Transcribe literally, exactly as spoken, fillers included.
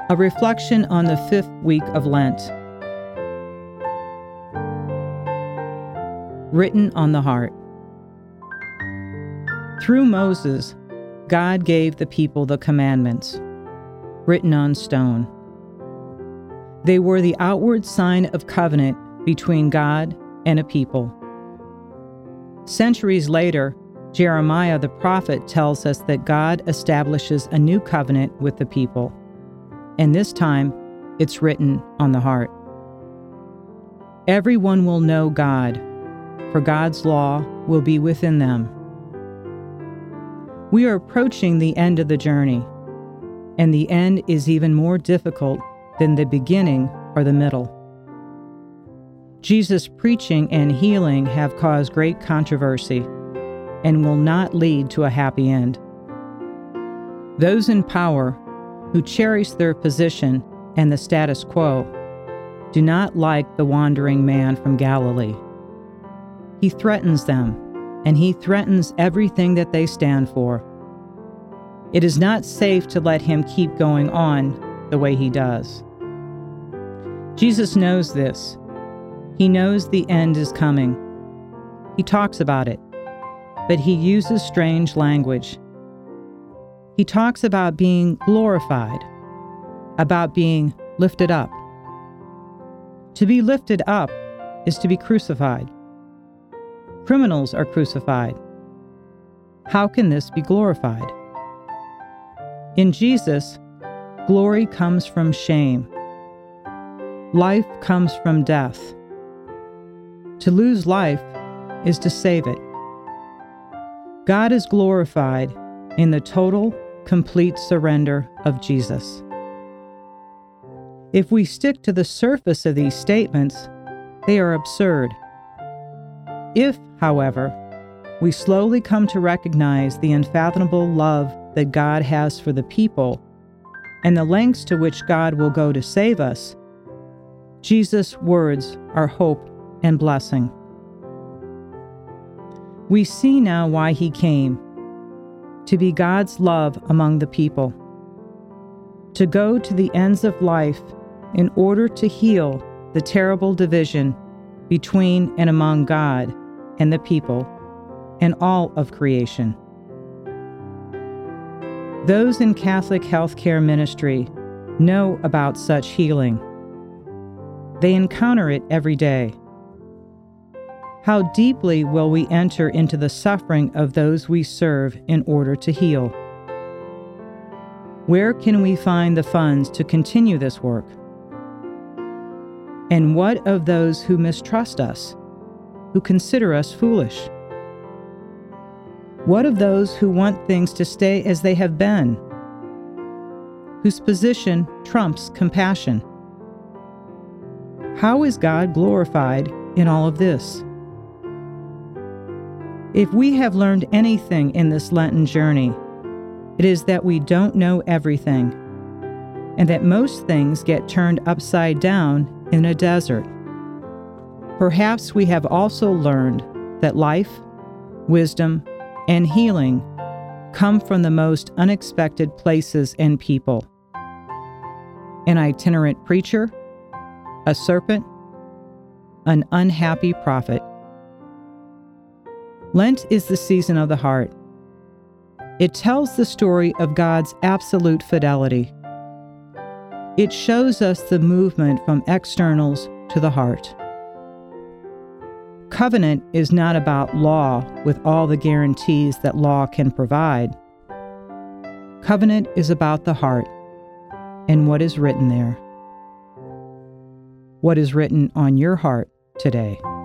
A reflection on the fifth week of Lent. Written on the heart. Through Moses, God gave the people the commandments, written on stone. They were the outward sign of covenant between God and a people. Centuries later, Jeremiah the prophet tells us that God establishes a new covenant with the people, and this time it's written on the heart. Everyone will know God, for God's law will be within them. We are approaching the end of the journey, and the end is even more difficult than the beginning or the middle. Jesus' preaching and healing have caused great controversy and will not lead to a happy end. Those in power who cherish their position and the status quo do not like the wandering man from Galilee. He threatens them, and he threatens everything that they stand for. It is not safe to let him keep going on the way he does. Jesus knows this. He knows the end is coming. He talks about it, but he uses strange language. He talks about being glorified, about being lifted up. To be lifted up is to be crucified. Criminals are crucified. How can this be glorified? In Jesus, glory comes from shame. Life comes from death. To lose life is to save it. God is glorified in the total, complete surrender of Jesus. If we stick to the surface of these statements, they are absurd. If, however, we slowly come to recognize the unfathomable love that God has for the people and the lengths to which God will go to save us, Jesus' words are hope and blessing. We see now why he came: to be God's love among the people, to go to the ends of life in order to heal the terrible division between and among God and the people and all of creation. Those in Catholic healthcare ministry know about such healing. They encounter it every day. How deeply will we enter into the suffering of those we serve in order to heal? Where can we find the funds to continue this work? And what of those who mistrust us, who consider us foolish? What of those who want things to stay as they have been, whose position trumps compassion? How is God glorified in all of this? If we have learned anything in this Lenten journey, it is that we don't know everything, and that most things get turned upside down in a desert. Perhaps we have also learned that life, wisdom, and healing come from the most unexpected places and people. An itinerant preacher, a serpent, an unhappy prophet. Lent is the season of the heart. It tells the story of God's absolute fidelity. It shows us the movement from externals to the heart. Covenant is not about law with all the guarantees that law can provide. Covenant is about the heart and what is written there. What is written on your heart today?